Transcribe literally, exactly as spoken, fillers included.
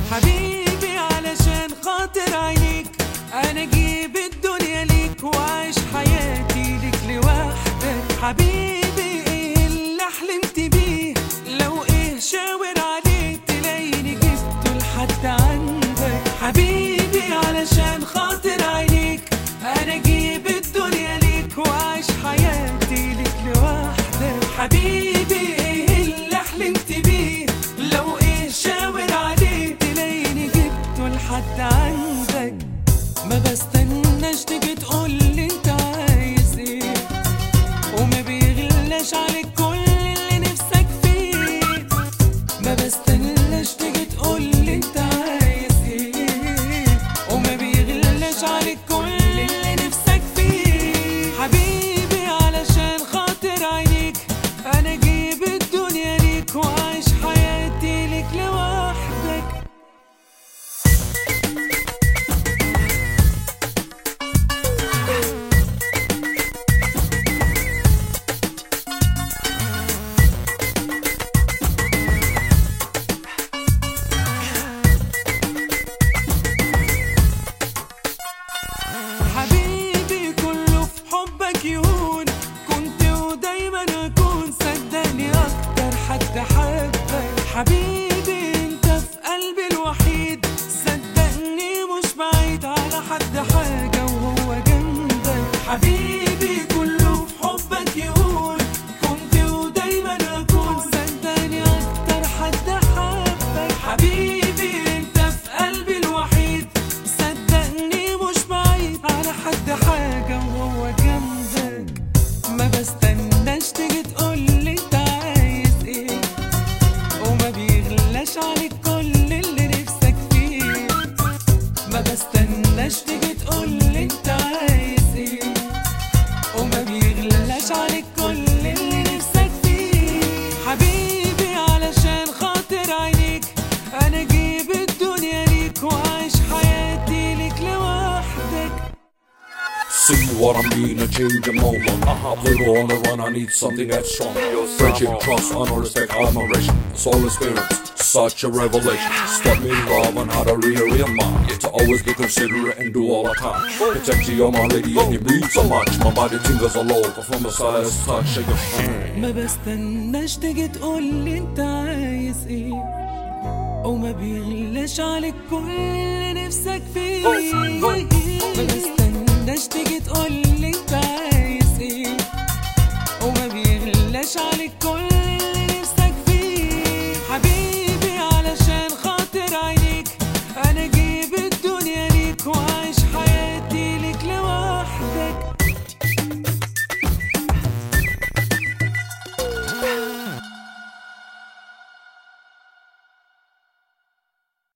حبيبي علشان خاطر عينيك انا اجيب الدنيا ليك واعيش حياتي ليك لوحدك. حبيبي ايه اللي حلمت بيه؟ لو ايه شاور عليه تلاقيني جبته لحد عندك. حبيبي علشان خاطر عينيك انا اجيب الدنيا ليك واعيش حياتي ليك لوحدك. حبيبي ايه اللي حلمت بيه؟ لو ايه شاور عليه تلاقيني جبته لحد عندك. ما بستناش تيجي تقولي انت عايز ايه، وما بيغلاش عليك كل اللي نفسك فيه. ما بستناش تيجي تقولي انت عايز ايه، وما بيغلاش عليك كل اللي نفسك فيه. حبيبي علشان خاطر عينيك انا اجيب الدنيا ليك واعيش حياتي ليك لوحدك. حبيبي كله في حبك يهون، كنت ودايما اكون صدقني اكتر حد حبك. حبيبي انت في قلبي الوحيد، صدقني مش بعيد على حد حاجة وهو جنبك. حبيبي كله في حبك يهون، كنت ودايما اكون صدقني اكتر حد حبك. حبيبي انت في قلبي الوحيد، صدقني مش بعيد على حد حاجة وهو جنبك. ما بستناش تيجي تقولي انت عايز ايه، وما بيغلاش عليك كل اللي نفسك فيه. ما بستناش تيجي تقولي انت عايز ايه، وما بيغلاش عليك كل اللي نفسك فيه. حبيبي علشان خاطر عينيك انا اجيب الدنيا ليك واعيش حياتي ليك لوحدك. See what I mean, a change of moment. I have little on the run, I need something that's strong. Friendship, trust, honor, respect, admiration. Soul experience, such a revelation. Step me in love on how to real, real mind. To always be considerate and do all I can. Protect you, you're my lady, and you mean so much. My body tingles all over from the slightest touch of your hand. ما بستناش تيجي تقولي انت عايز ايه، وما بيغلاش عليك كل اللي نفسك فيه. ما بستناش تيجي تقولي انت عايز ايه، وما بيغلاش عليك كل اللي نفسك فيه. حبيبي